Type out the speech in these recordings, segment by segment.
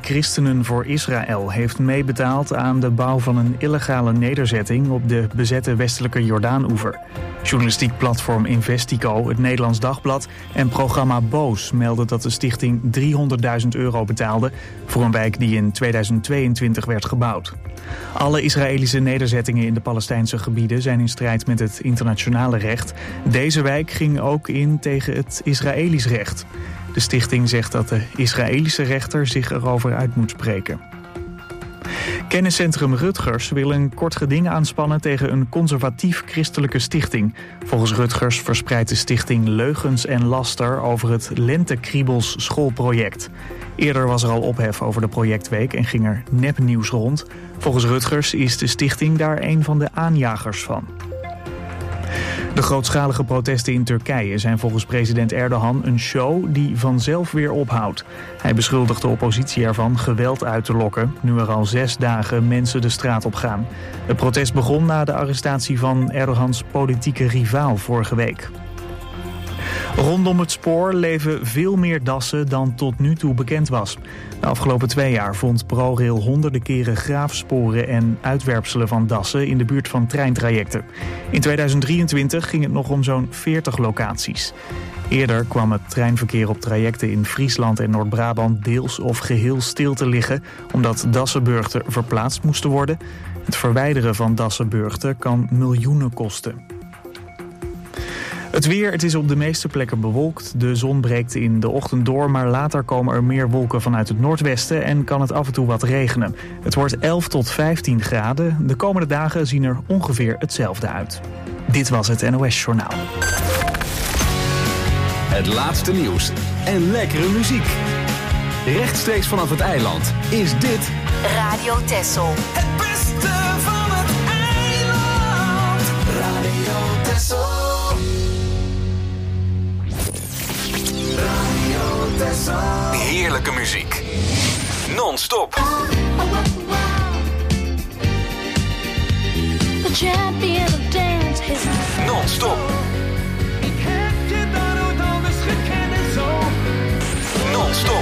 Christenen voor Israël heeft meebetaald aan de bouw van een illegale nederzetting op de bezette westelijke Jordaan-oever. Journalistiek platform Investico, het Nederlands Dagblad en programma Boos melden dat de stichting €300.000 betaalde voor een wijk die in 2022 werd gebouwd. Alle Israëlische nederzettingen in de Palestijnse gebieden zijn in strijd met het internationale recht. Deze wijk ging ook in tegen het Israëlisch recht. De stichting zegt dat de Israëlische rechter zich erover uit moet spreken. Kenniscentrum Rutgers wil een kort geding aanspannen tegen een conservatief-christelijke stichting. Volgens Rutgers verspreidt de stichting leugens en laster over het Lentekriebels schoolproject. Eerder was er al ophef over de projectweek en ging er nepnieuws rond. Volgens Rutgers is de stichting daar een van de aanjagers van. De grootschalige protesten in Turkije zijn volgens president Erdogan een show die vanzelf weer ophoudt. Hij beschuldigt de oppositie ervan geweld uit te lokken, nu er al 6 dagen mensen de straat op gaan. Het protest begon na de arrestatie van Erdogans politieke rivaal vorige week. Rondom het spoor leven veel meer dassen dan tot nu toe bekend was. De afgelopen 2 jaar vond ProRail honderden keren graafsporen en uitwerpselen van dassen in de buurt van treintrajecten. In 2023 ging het nog om zo'n 40 locaties. Eerder kwam het treinverkeer op trajecten in Friesland en Noord-Brabant deels of geheel stil te liggen, omdat dassenburgten verplaatst moesten worden. Het verwijderen van dassenburgten kan miljoenen kosten. Het weer, het is op de meeste plekken bewolkt. De zon breekt in de ochtend door, maar later komen er meer wolken vanuit het noordwesten en kan het af en toe wat regenen. Het wordt 11 tot 15 graden. De komende dagen zien er ongeveer hetzelfde uit. Dit was het NOS Journaal. Het laatste nieuws en lekkere muziek. Rechtstreeks vanaf het eiland is dit Radio Texel. Het beste van het eiland. Radio Texel. heerlijke muziek. Non-stop. The champion of dance is Non-stop. Non-stop.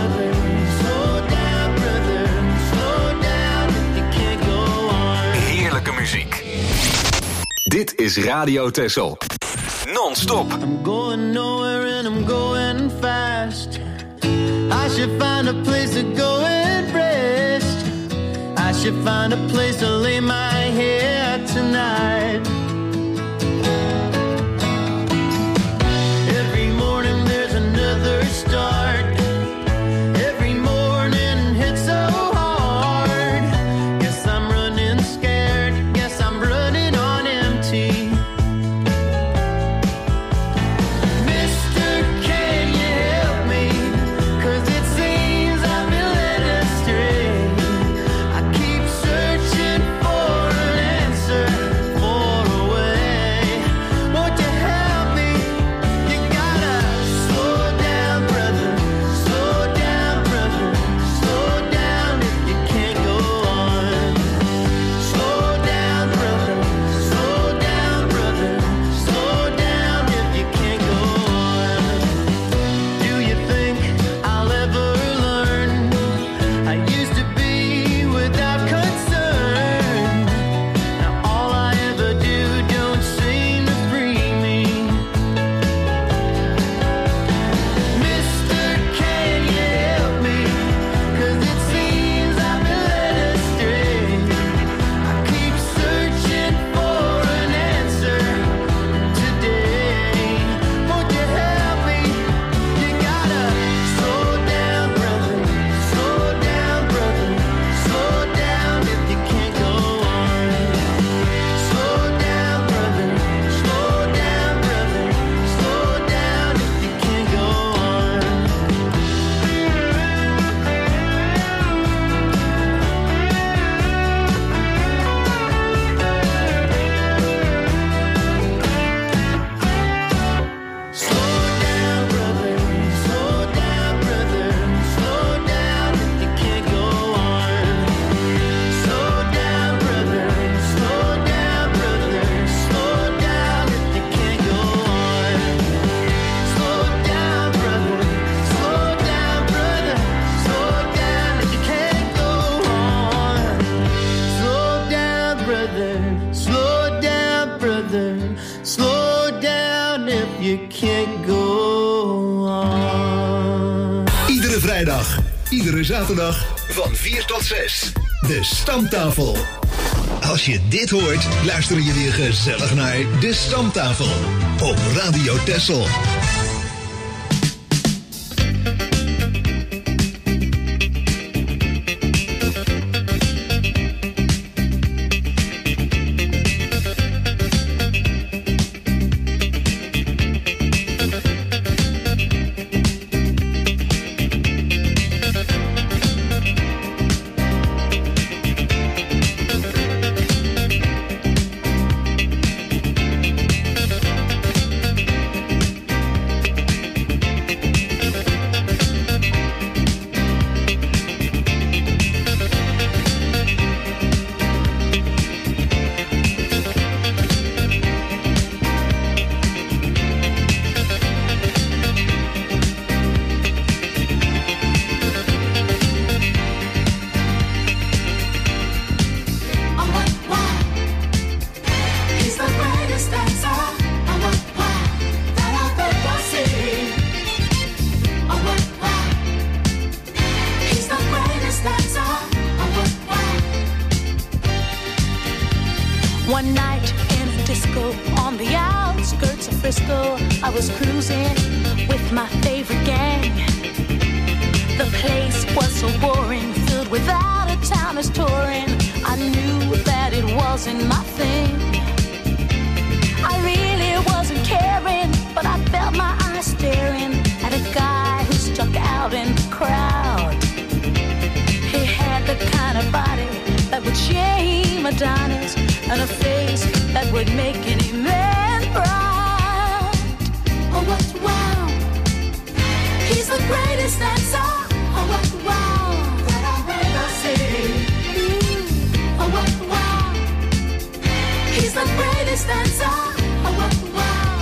Heerlijke muziek. Dit is Radio Texel. Non-stop. I'm going nowhere and I'm going fast. I should find a place to go and rest. I should find a place to lay my head tonight. Every morning there's another start. Every morning hits so hard. Guess I'm running scared. Guess I'm running on empty. For you can't go on. Iedere vrijdag, iedere zaterdag van 4 tot 6. De Stamtafel. Als je dit hoort, luisteren je weer gezellig naar De Stamtafel op Radio Texel. One night in a disco on the outskirts of Frisco, I was cruising with my favorite gang. The place was so boring, filled with out-of-towners touring. I knew that it wasn't my thing. I really wasn't caring, but I felt my eyes staring at a guy who stuck out in the crowd. He had the kind of body that would shame Adonis, and a face that would make any man proud. Oh, what wow! He's the greatest dancer. Oh, what wow! That I've ever seen. Oh, what wow! He's the greatest dancer. Oh, what wow!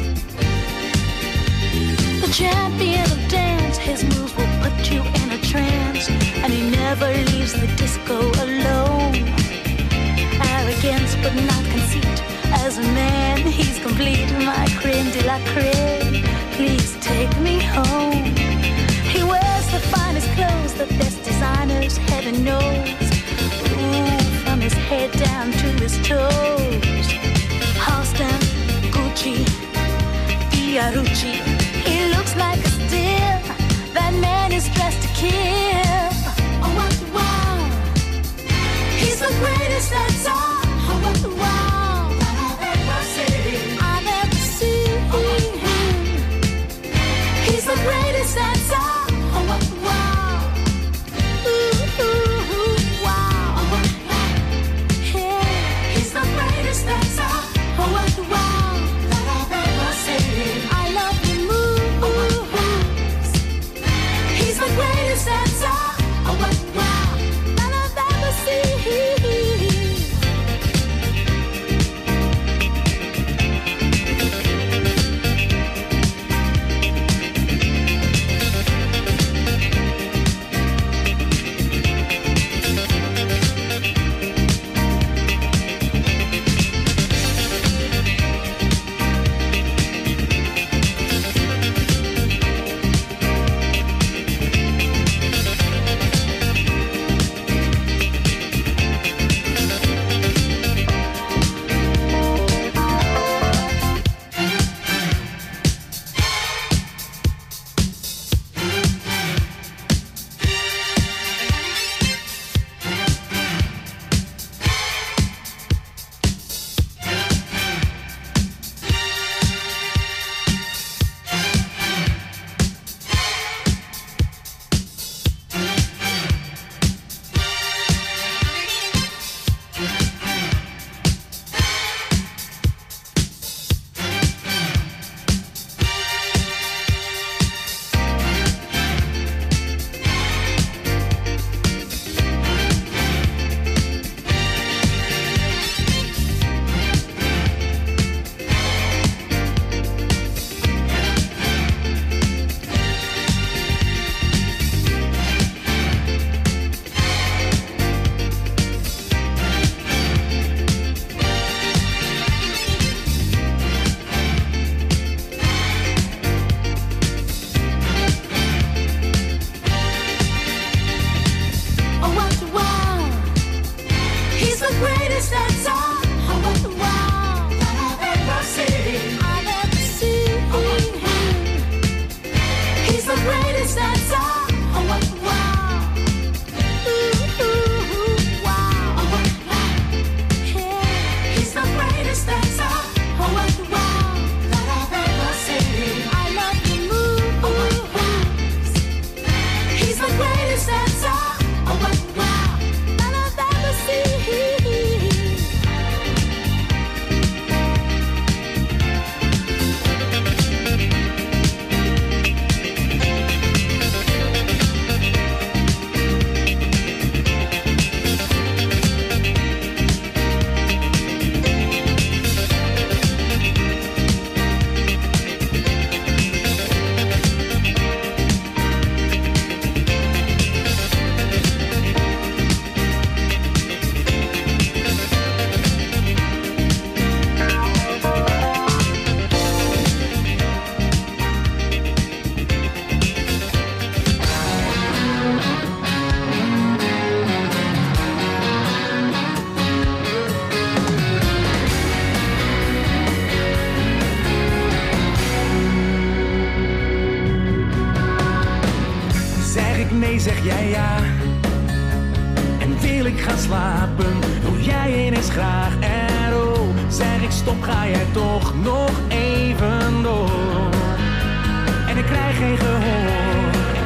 The champion of dance, his moves will put you in a trance, and he never leaves the disco alone. Arrogance but not conceit, as a man he's complete. My creme de la creme, please take me home. He wears the finest clothes, the best designers, heaven knows. Ooh, from his head down to his toes. Halston, Gucci, Fiorucci, he looks like a steal. That man is dressed to kill. Oh, what wow! He's the greatest dancer. Oh, what wow! That I've ever seen. I've ever seen. He's the greatest dancer. Oh, what wow! Ooh, ooh, ooh. ik ga slapen, wil jij ineens graag erop. Zeg ik stop, ga jij toch nog even door. En ik krijg geen gehoor.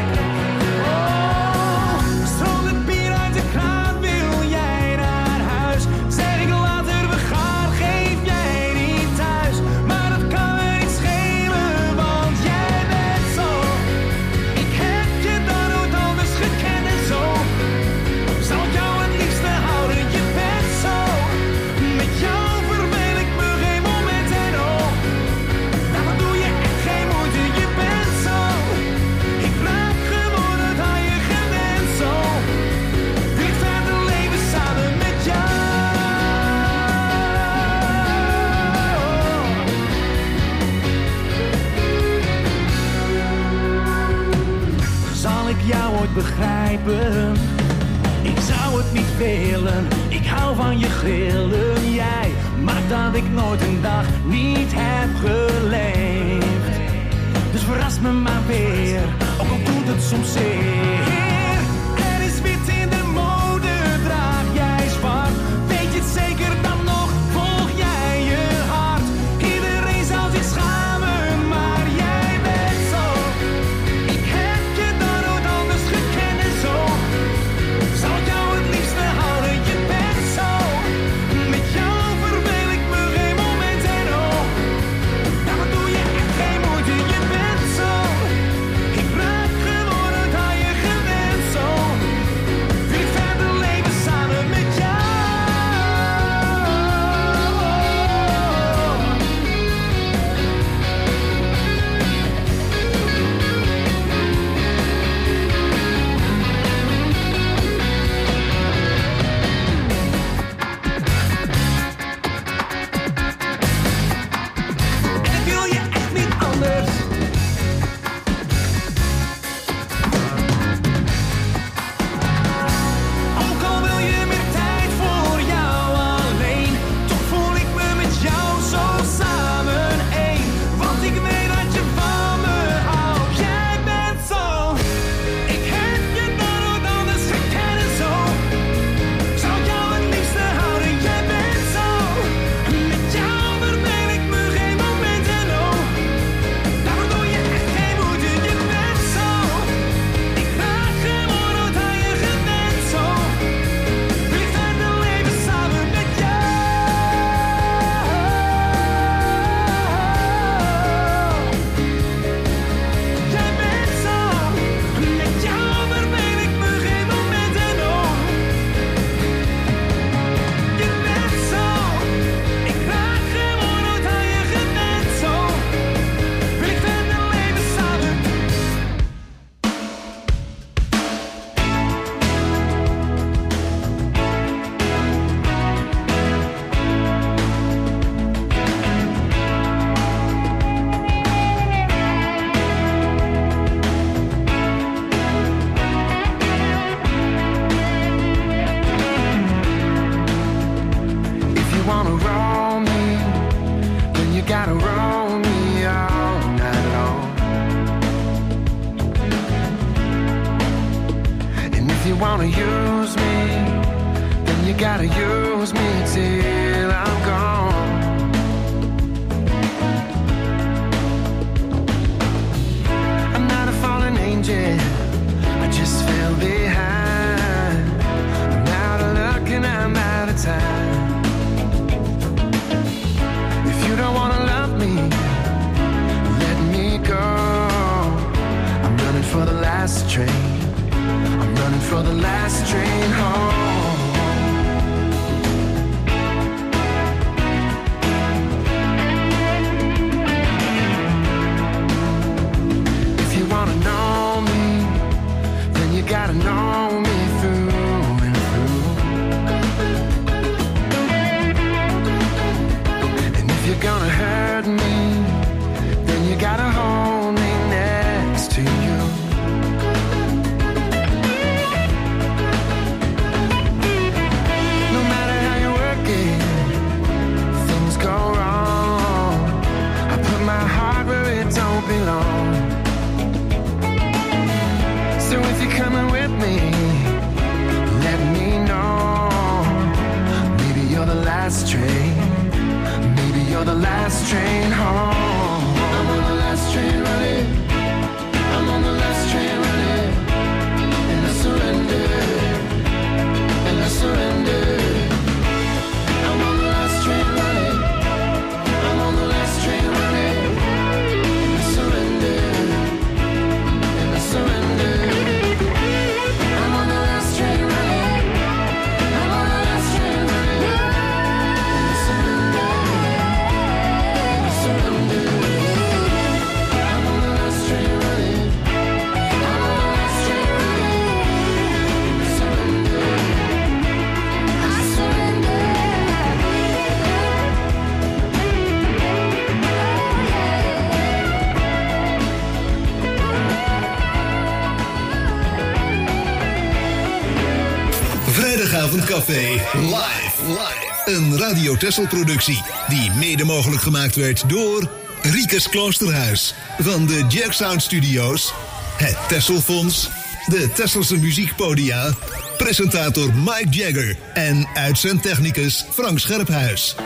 Oh, stroomt het bier uit de kraan, wil jij naar huis. Zeg ik later, we gaan, geef jij niet thuis. Maar dat kan me niet schelen, want jij bent zo. Ik heb je dan nooit anders gekend en zo. Zal ik jou het liefste houden, je bent zo. Met jou verveel ik me geen moment en oh. Daarvoor doe je echt geen moeite, je bent zo. Ik raak gewoon het aan je gewend zo. Wil ik verder leven samen met jou. Zal ik jou ooit begrijpen? Ik zou het niet willen, ik hou van je grillen. Jij maakt dat ik nooit een dag niet heb geleefd. Dus verras me maar weer, ook al doet het soms zeer. Er is wit in de mode, draag jij zwart. Weet je het zeker dan nog, volg jij je hart. Iedereen zal zich schamen, maar jij bent zo. Ik heb je dan nooit anders gekend en zo. Zal ik jou het liefste houden, je bent zo. Met jou verveel ik me geen moment en oh. Daarvoor doe je echt geen moeite, je bent zo. Ik raak gewoon het aan je gewend zo. Wil ik verder leven samen met jou. En ik wil je echt niet anders. Ook al wil je meer tijd voor jou alleen, toch voel ik me met jou zo samen één. Want ik weet dat je van me houdt, jij bent zo. Ik heb je dan nooit anders gekend en zo. Zou ik jou het liefste houden, jij bent zo. Met jou verveel ik me geen moment en oh. Daarvoor doe je echt geen moeite, je bent zo. Ik raak gewoon nooit aan je gewend zo. Wil ik verder leven samen met jou. Jij bent zo. Met jou verveel ik me geen moment en oh. Je bent zo. Ik raak gewoon nooit aan je gewend zo. Wil ik verder leven samen. If you wanna roll me, then you gotta roll me all night long. And if you wanna use me, then you gotta use me till I'm gone. I'm not a fallen angel, I just fell behind. I'm out of luck and I'm out of time. If you don't wanna love me, let me go. I'm running for the last train. I'm running for the last train home. If you wanna know me, then you gotta know me through and through. And if you're gonna hurt me, then you gotta hold me next to you. Vrijdagavondcafé live. Een Radio Texel productie die mede mogelijk gemaakt werd door Riekes Kloosterhuis van de Jack Sound Studio's, het Texelfonds, de Texelse Muziekpodia, presentator Mike Jagger en uitzendtechnicus Frank Scherphuis.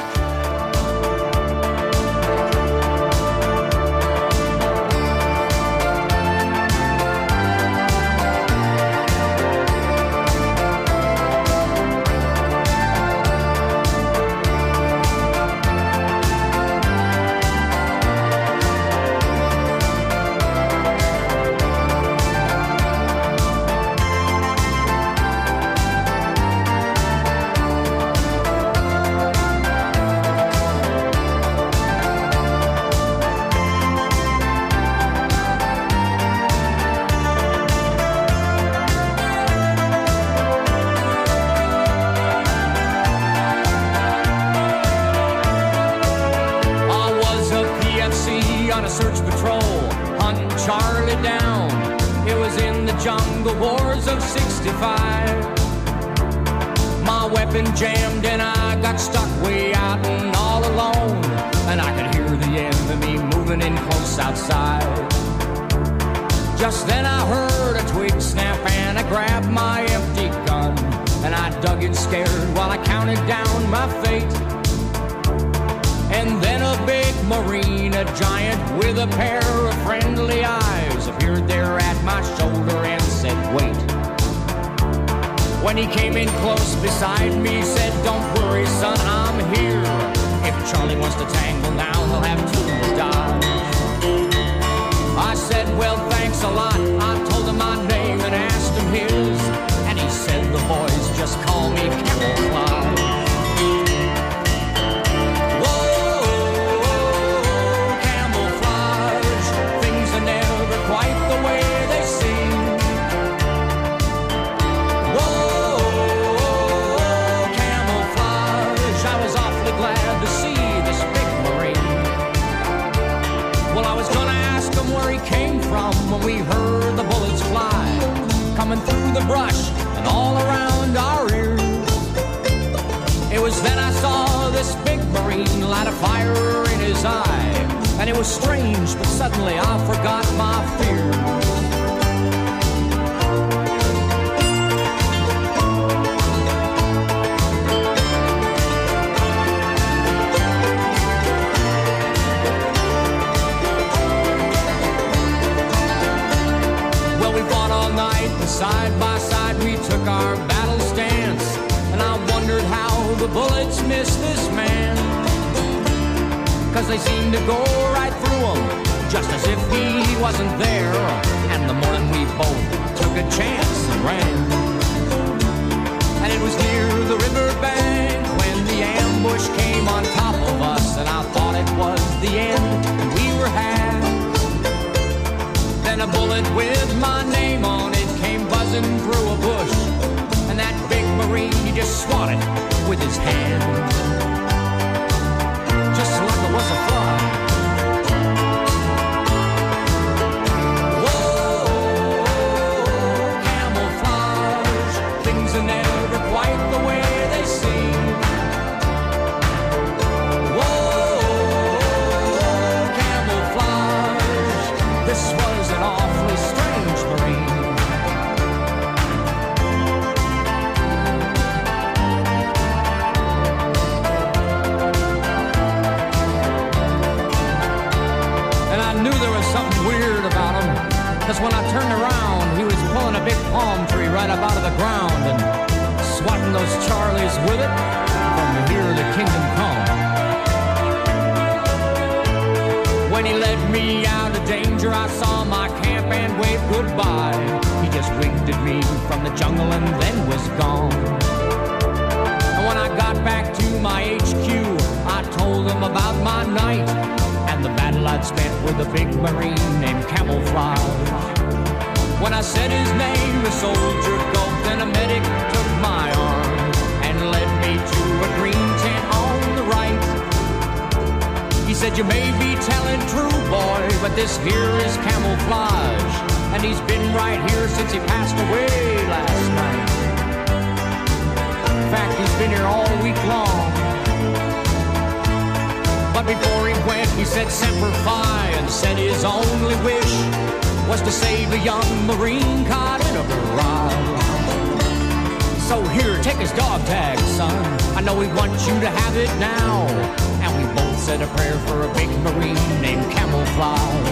He said Semper Fi and said his only wish was to save a young Marine caught in a barrage. So here, take his dog tag, son. I know he wants you to have it now. And we both said a prayer for a big Marine named Camouflage.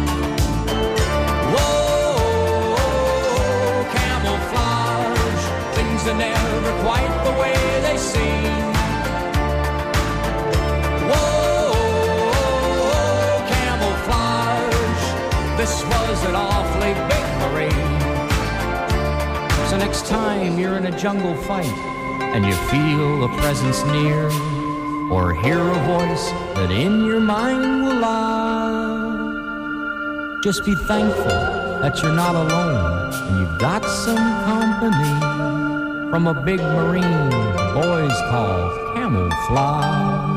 Whoa, camouflage. Things are never quite the way they seem. Whoa, camouflage. This was an awfully big Marine. So next time you're in a jungle fight and you feel a presence near or hear a voice that in your mind will lie, just be thankful that you're not alone and you've got some company from a big Marine the boys call Camouflage.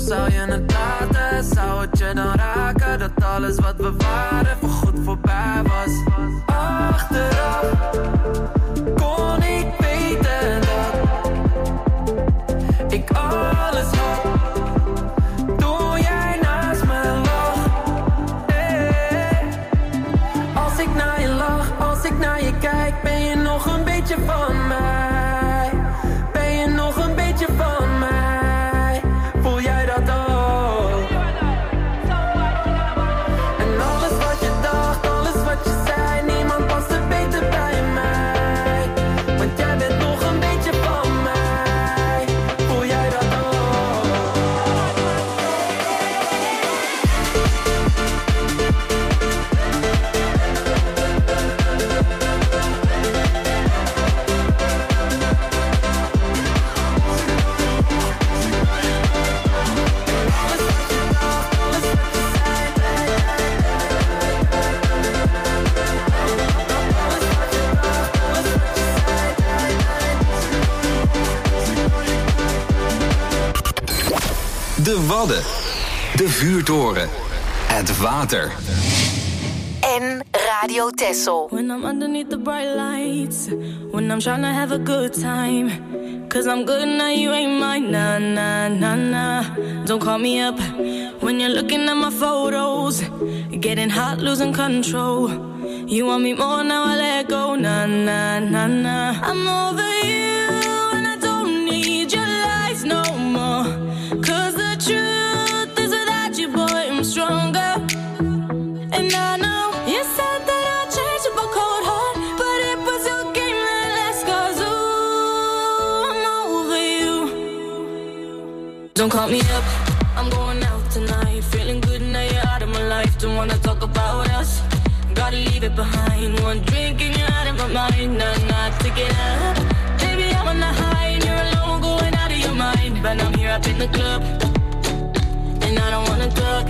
zou je het laten? Zou het je dan raken dat alles wat we waren voorgoed voorbij was? Achteraf kon ik weten dat ik alles had toen jij naast me lag. Als ik naar je lach, als ik naar je kijk, ben je nog een beetje van mij? Ben je nog een beetje van mij? Voel jij dat ook? En alles wat je dacht, alles wat je zei, niemand past er beter bij mij. Want jij bent nog een beetje van mij. Voel jij dat ook? De Wadden. De Vuurtoren. Het water. En Radio Texel. When I'm underneath the bright lights, when I'm trying to have a good time, 'cause I'm good now, you ain't mine, nah, nah, nah, nah. Don't call me up when you're looking at my photos, getting hot, losing control. You want me more, now I let go, nah, nah, nah, nah. I'm over you and I don't need your lies no more, 'cause the truth is without you, boy, I'm stronger. And I know you said that I'd change up a cold heart, but it was your game that last, 'cause ooh, I'm over you. Don't call me up, I'm going out tonight, feeling good now you're out of my life. Don't wanna talk about us, gotta leave it behind. One drink and you're out of my mind, not to get up. Baby, I'm on the high and you're alone, going out of your mind. But I'm here up in the club, and I don't wanna talk,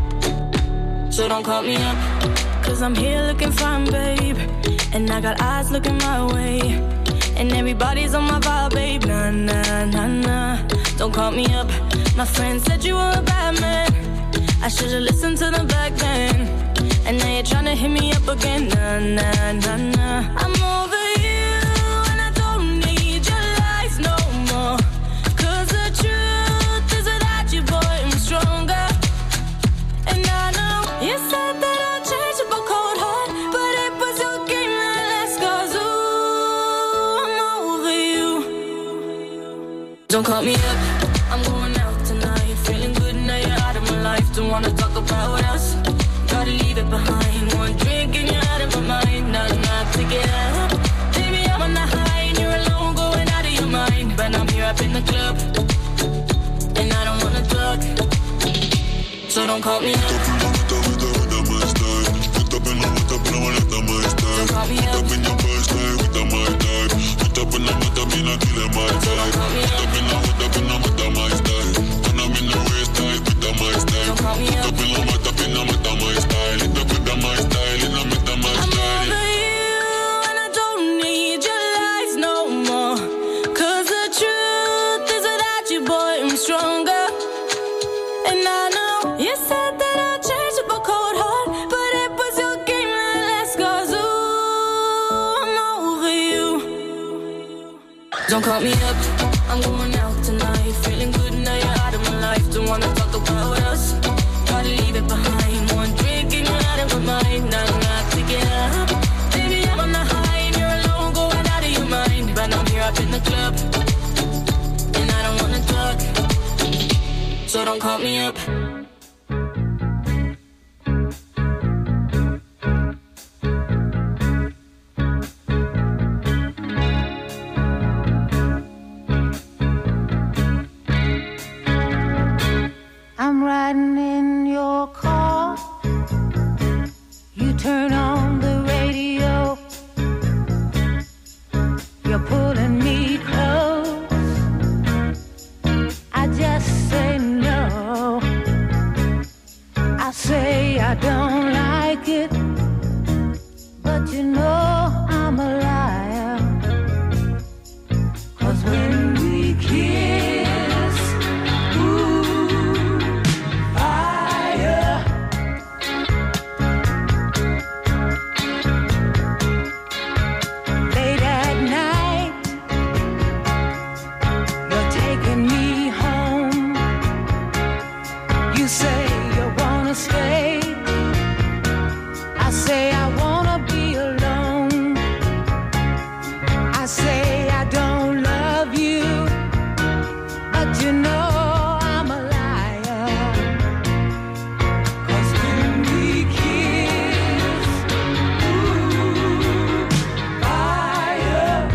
so don't call me up, 'cause I'm here looking fine, babe, and I got eyes looking my way, and everybody's on my vibe, babe, nah, nah, nah, nah. Don't call me up, my friend said you were a bad man, I should've listened to them back then, and now you're trying to hit me up again, nah, nah, nah, nah. I'm over you and I don't need your lies no more, 'cause the truth is without you, boy, I'm stronger. And I know you said that I'd change up a cold heart, but it was your game that last, 'cause ooh, I'm over you. Don't call me up, I'm going out tonight, feeling good now you're out of my life. Don't wanna talk about us, gotta leave it behind. One drink and you're out of my mind, not to get up. Baby, I'm on the high and you're alone, going out of your mind. But I'm here up in the club, and I don't wanna talk, so don't call me up. Don't call me up, I'm going out tonight, feeling good now you're out of my life. Don't wanna talk about us, gotta leave it behind. One drink and you're out of my mind, not to get up. Baby, I'm on the high and you're alone, going out of your mind. But I'm here up in the club, and I don't wanna talk, so don't call me up. I'm riding in your car, you turn on the radio, you're pulling me close, I just say no. You say you wanna stay. I say I wanna be alone. I say I don't love you, but you know I'm a liar. 'Cause when we kiss, ooh, fire.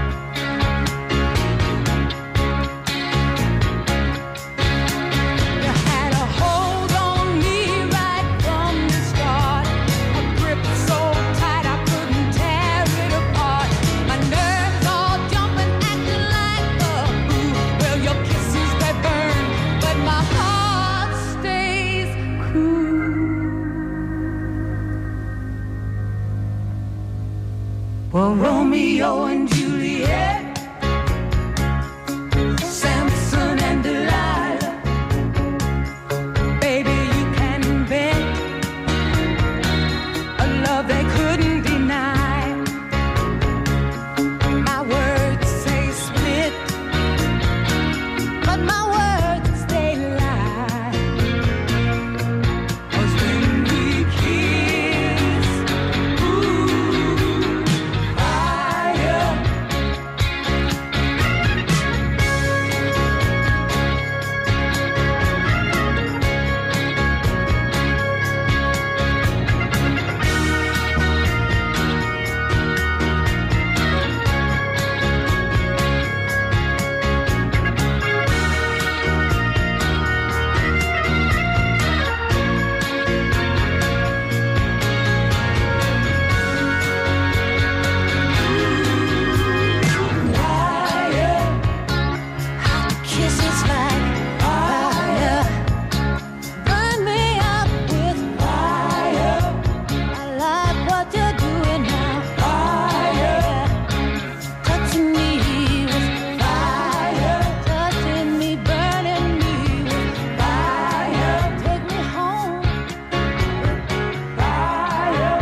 You had a hold on me right from the start, a grip so tight I couldn't tear it apart. My nerves all jumping, acting like a fool. Well, your kisses they burn, but my heart stays cool. Well, Romeo and Juliet, Samson and Delilah, baby, you can bet a love they couldn't deny. My words say split, but my words they lie. 'Cause when we kiss, ooh, fire. Kisses like fire, burn me up with fire. I like what you're doing now, fire. Touching me with fire, touching me, burning me with fire. Take me home with fire.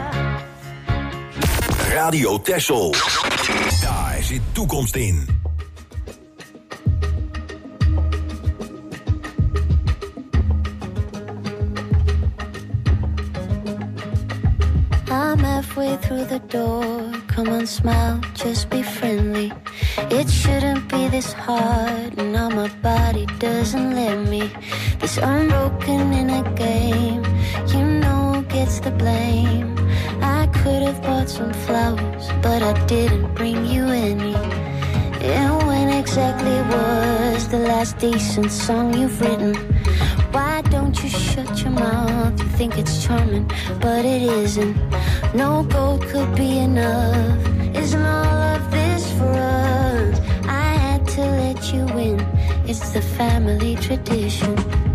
Radio Texel. Daar zit toekomst in. I'm halfway through the door. Come on, smile, just be friendly. It shouldn't be this hard. Now my body doesn't let me. This unbroken in a game. You know who gets the blame. I could have bought some flowers, but I didn't bring you any. And when exactly was the last decent song you've written? Why don't you shut your mouth? You think it's charming, but it isn't. No gold could be enough. Isn't all of this for us? I had to let you in. It's the family tradition.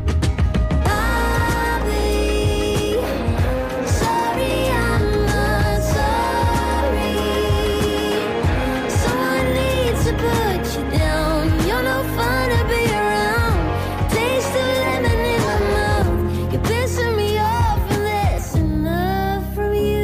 Bobby, sorry, I'm not sorry. Someone needs to put you down. You're no fun to be around. Taste the lemon in my mouth. You're pissing me off, and that's enough from you.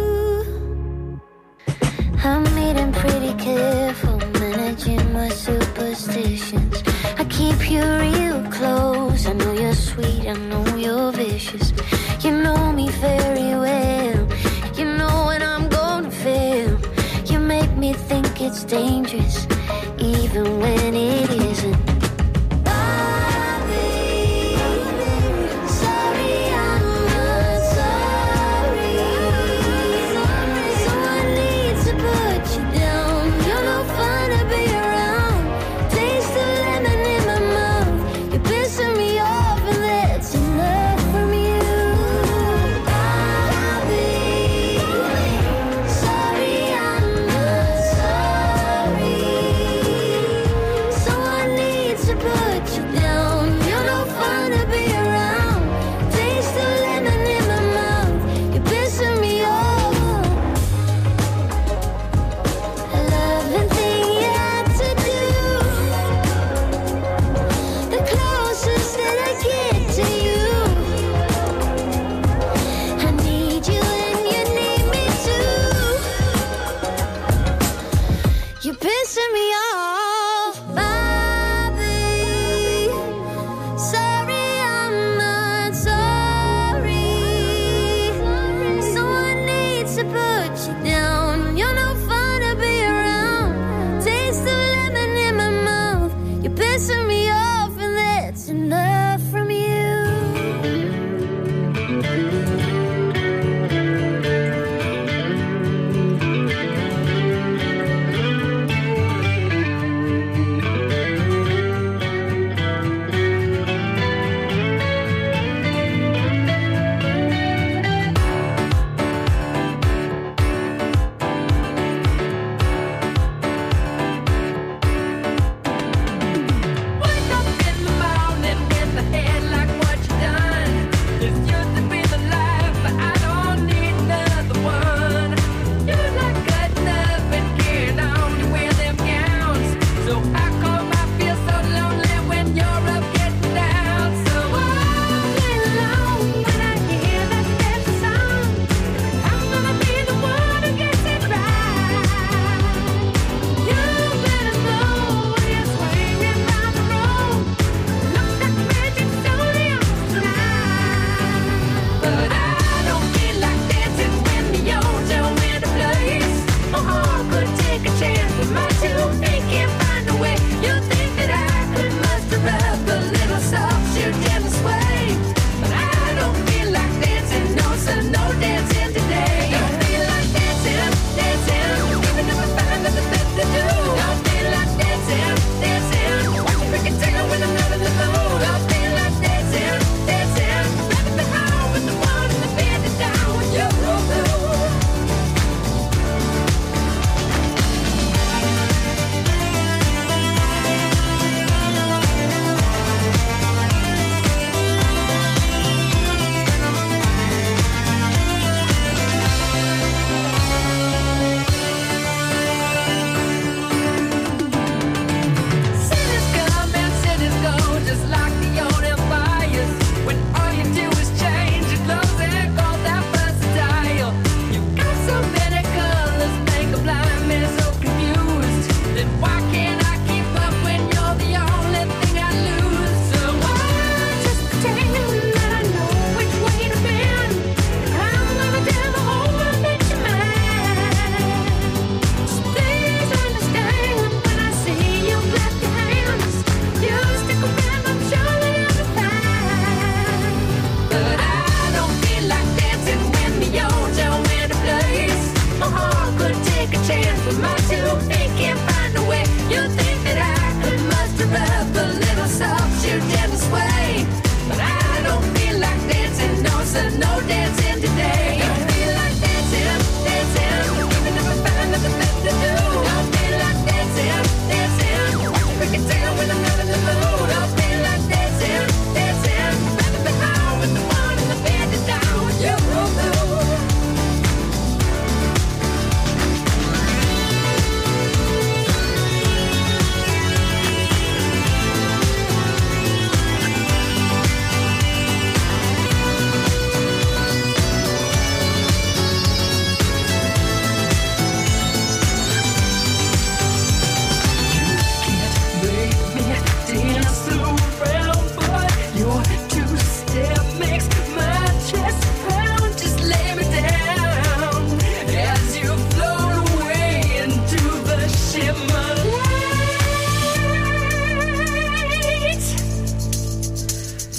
I'm eating pretty careful, managing my superstitions. I keep you real close. I know you're sweet, I know you're vicious. You know me very well. You know when I'm gonna fail. You make me think it's dangerous, even when it isn't. So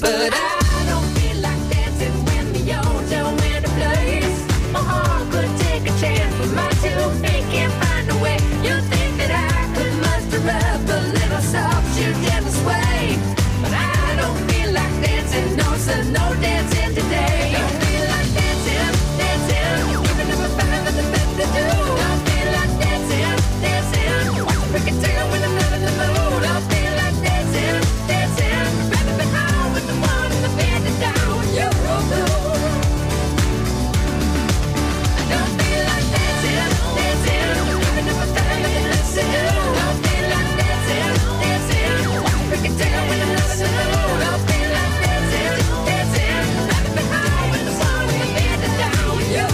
But I don't feel like dancing when the yodeling went to place. My heart could take a chance, but my 2 feet can't find a way. You think that I could muster up a little soft shoe devil sway, but I don't feel like dancing, no, so no dancing today. Don't feel like dancing, dancing, even if I find nothing better to do. Don't feel like dancing, dancing, watch a freaking tail when I'm not in the mood. Don't feel like dancing, dancing, rather be home with the one in the bed to down. You're I don't feel like dancing, dancing, even if I find nothing else to do. Don't feel like dancing, dancing, watch a freaking tail when I'm not in the mood. Don't feel like dancing, dancing, rather be home with the one in the bed to down. You're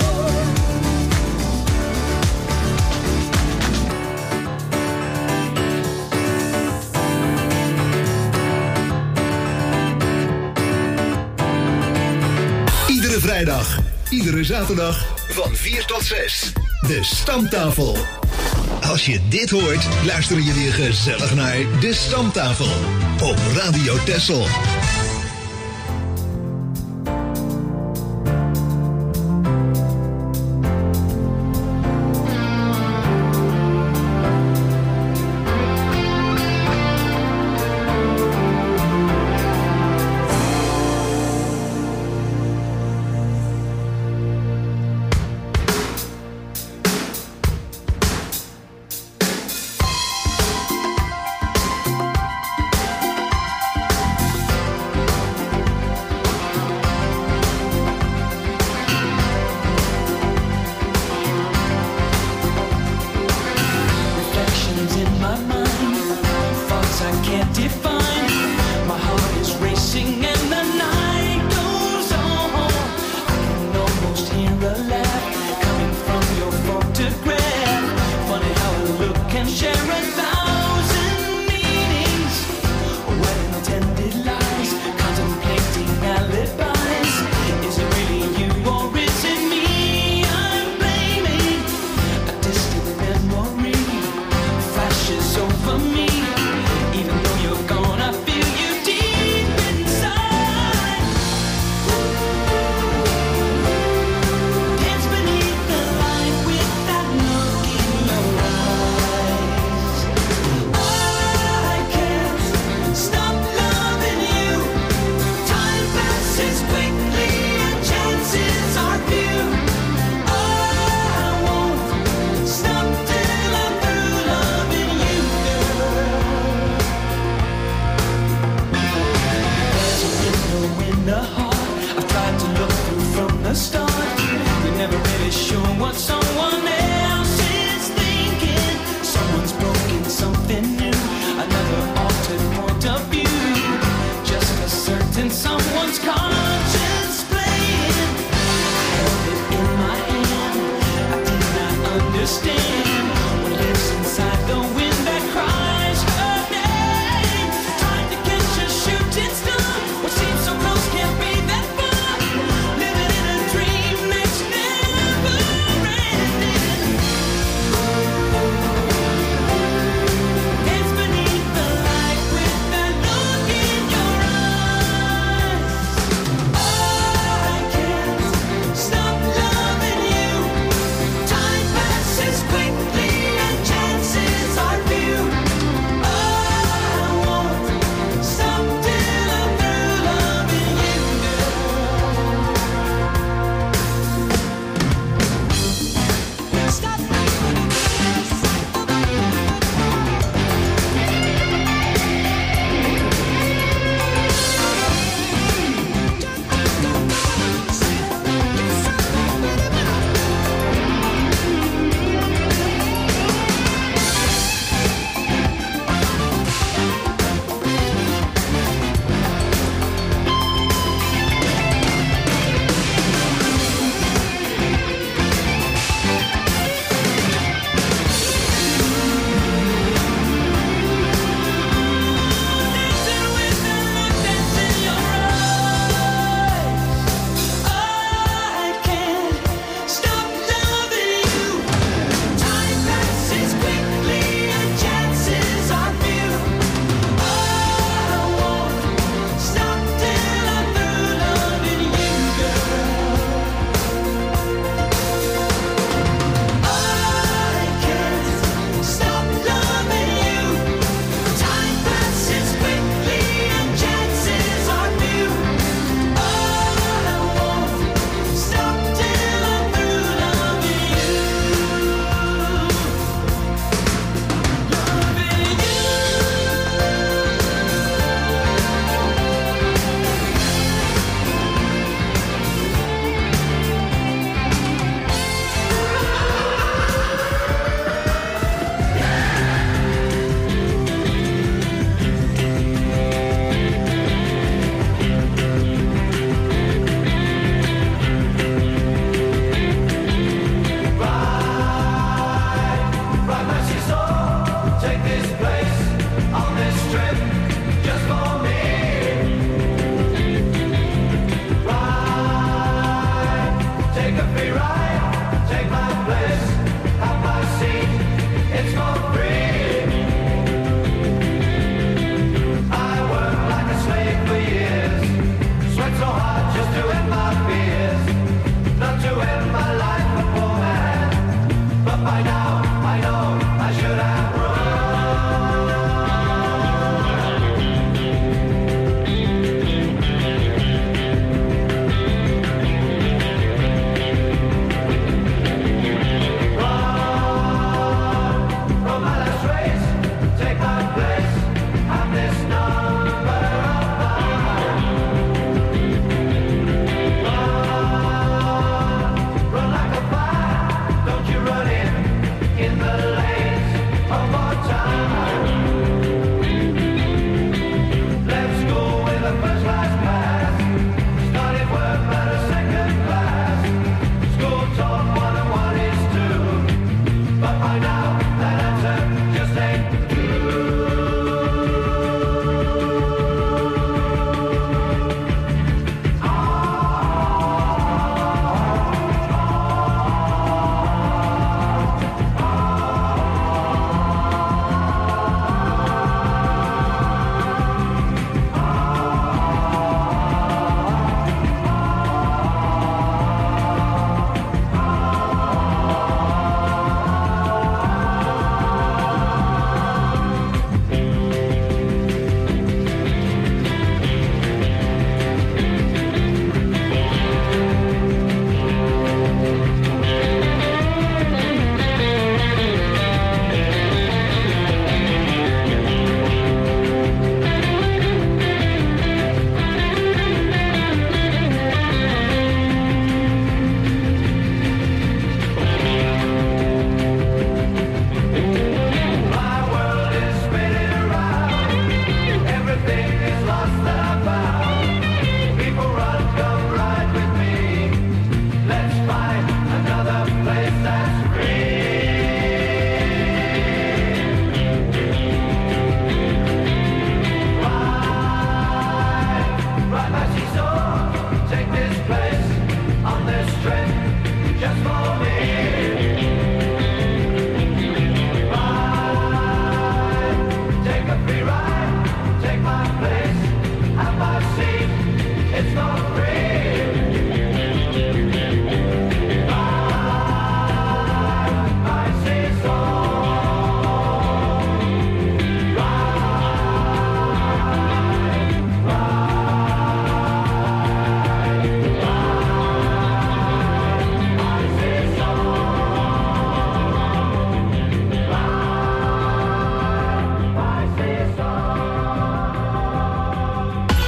Iedere vrijdag, iedere zaterdag van 4 tot 6. De Stamtafel. Als je dit hoort, luister je weer gezellig naar De Stamtafel op Radio Texel.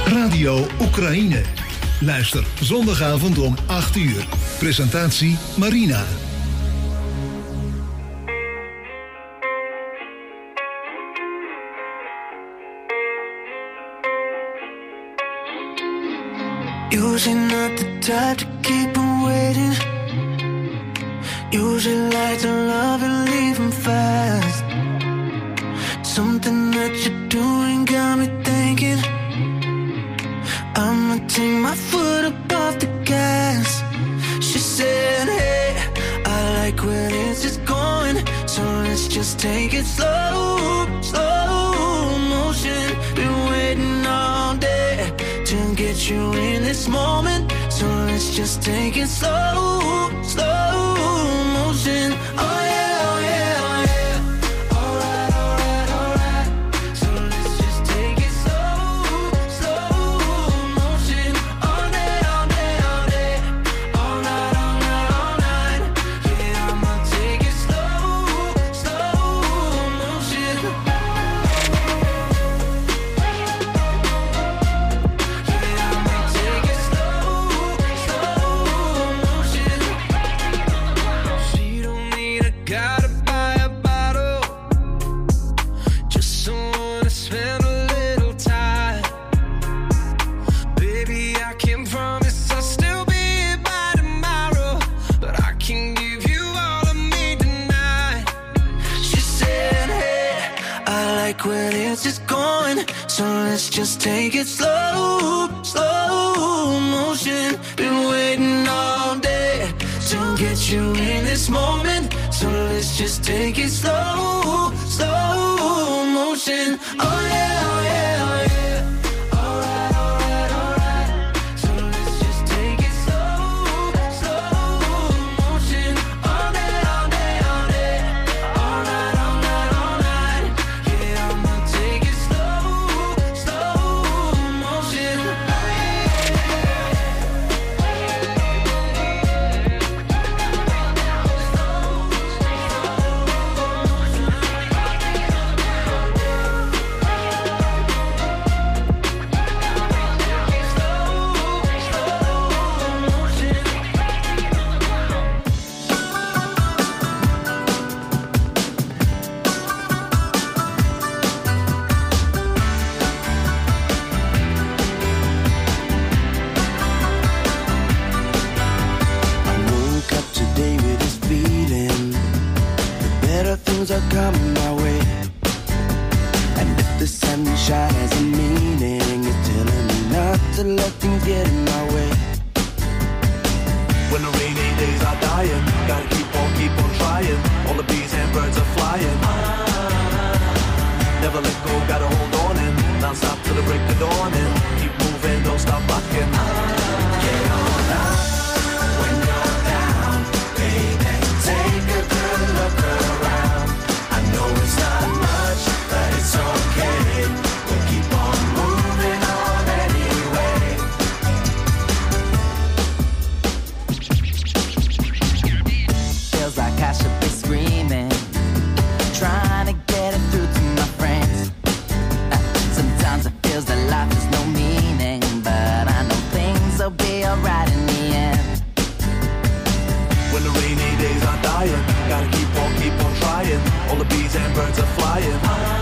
Radio Oekraïne. Luister zondagavond om 8 uur. Presentatie Marina. Usually not the type to keep him waiting. Usually like to love and leave him fast. Something that you're doing got me thinking I'ma take my foot up off the gas. She said, hey, I like where this is going, so let's just take it slow, slow motion. Been waiting all day to get you in this moment, so let's just take it slow, slow motion. Oh yeah, oh yeah, oh yeah. Where this is going, so let's just take it slow, slow motion. Been waiting all day to get you in this moment, so let's just take it slow, slow motion. Oh yeah, oh yeah, oh yeah. Are coming my way, and if the sunshine has a meaning, it's telling me not to let things get in my way. When the rainy days are dying, gotta keep on trying. All the bees and birds are flying. Never let go, gotta hold on and not stop till the break of dawn. And keep moving, don't stop rocking. Get on up when you're down, baby. Take a good look around. It's not much, but it's okay. We'll keep on moving on anyway. Feels like I should be screaming, trying to get it through to my friends. Sometimes it feels that life has no meaning, but I know things will be alright in the end. When the rainy days are dying, gotta keep on trying. All the bees and birds are flying.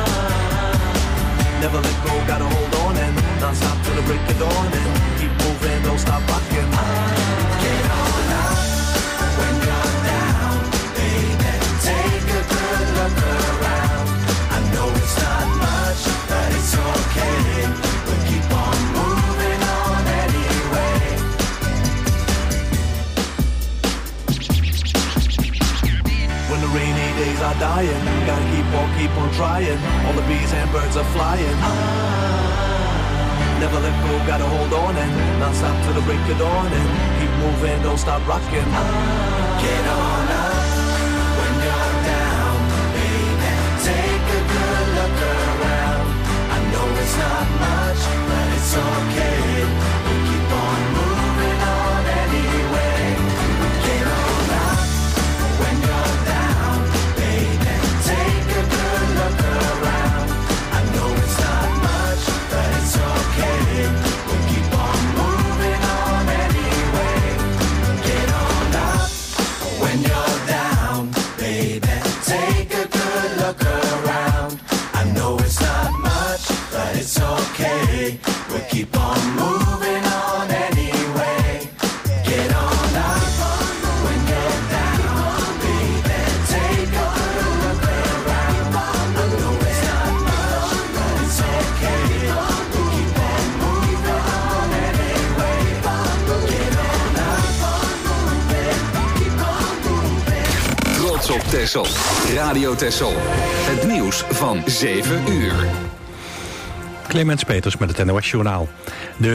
Never let go, gotta hold on and not stop till the break of dawn. And keep moving, don't stop rocking. Get on up when you're down, baby. Take a good look around. I know it's not much, but it's okay. We'll keep on moving on anyway. When the rainy days are dying, gotta keep on trying. All the bees and birds are flying. Never let go, gotta hold on and not stop till the break of dawn. And keep moving, don't stop rocking. Get on up when you're down, baby. Take a good look around. I know it's not much, but it's okay. We'll keep on moving on anyway. Get on up when you're down, baby. Take a good look around. I know it's not much, but it's okay. Keep on moving on anyway. Get on up when you're down, baby. Take a look around. I know it's not much, but it's okay. Keep on moving on anyway. Get on up. Trots op Texel. Radio Texel. Het nieuws van 7 uur. Clemens Peters met het NOS Journaal.